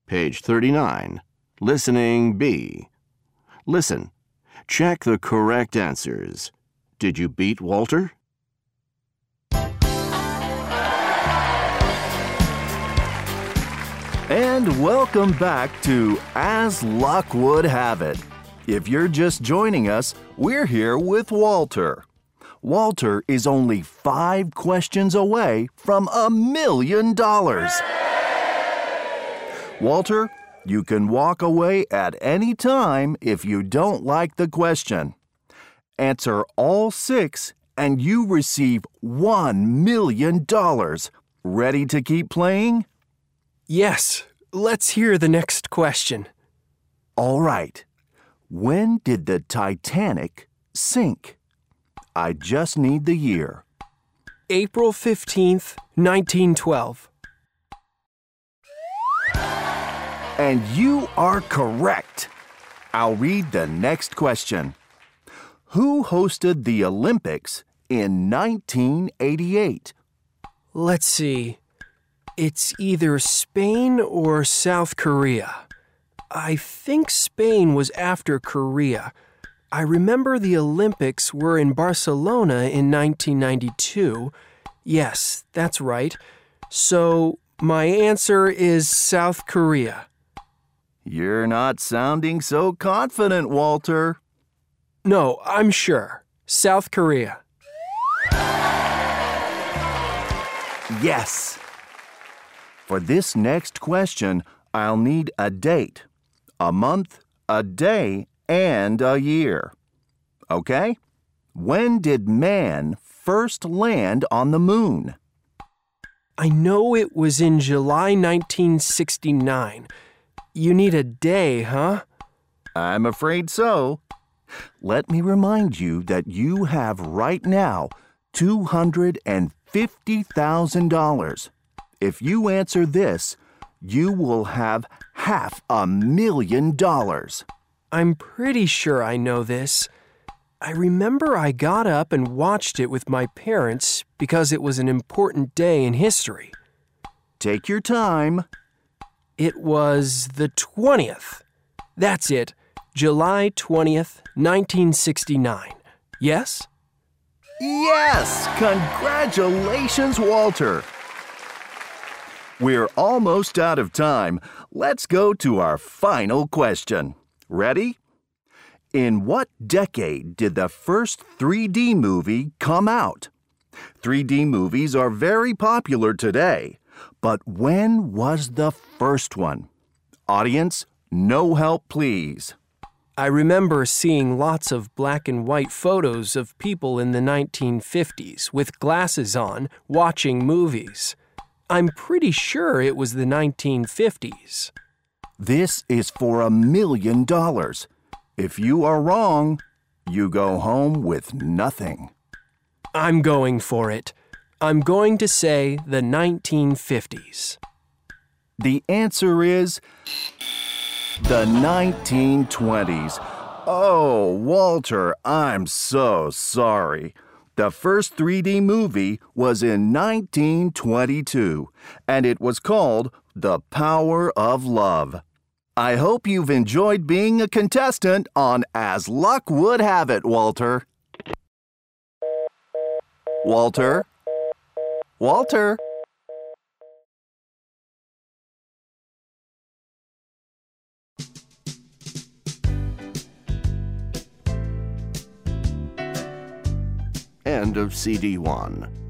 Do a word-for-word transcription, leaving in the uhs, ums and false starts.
Page thirty-nine. Listening B. Listen. Check the correct answers. Did you beat Walter? And welcome back to As Luck Would Have It. If you're just joining us, we're here with Walter. Walter is only five questions away from a million dollars. Walter, you can walk away at any time if you don't like the question. Answer all six and you receive one million dollars. Ready to keep playing? Yes, let's hear the next question. All right. When did the Titanic sink? I just need the year. April fifteenth, nineteen twelve. And you are correct. I'll read the next question. Who hosted the Olympics in nineteen eighty-eight? Let's see. It's either Spain or South Korea. I think Spain was after Korea. I remember the Olympics were in Barcelona in nineteen ninety-two. Yes, that's right. So my answer is South Korea. You're not sounding so confident, Walter. No, I'm sure. South Korea. Yes. For this next question, I'll need a date, a month, a day, and a year. Okay? When did man first land on the moon? I know it was in July nineteen sixty-nine. You need a day, huh? I'm afraid so. Let me remind you that you have right now two hundred fifty thousand dollars. If you answer this, you will have half a million dollars. I'm pretty sure I know this. I remember I got up and watched it with my parents because it was an important day in history. Take your time. It was the twentieth. That's it. July twentieth, nineteen sixty-nine. Yes? Yes! Congratulations, Walter! We're almost out of time. Let's go to our final question. Ready? In what decade did the first three D movie come out? three D movies are very popular today, but when was the first one? Audience, no help, please. I remember seeing lots of black and white photos of people in the nineteen fifties with glasses on, watching movies. I'm pretty sure it was the nineteen fifties. This is for a million dollars. If you are wrong, you go home with nothing. I'm going for it. I'm going to say the nineteen fifties. The answer is the nineteen twenties. Oh, Walter, I'm so sorry. The first three D movie was in nineteen twenty-two, and it was called The Power of Love. I hope you've enjoyed being a contestant on As Luck Would Have It, Walter. Walter? Walter? End of C D one.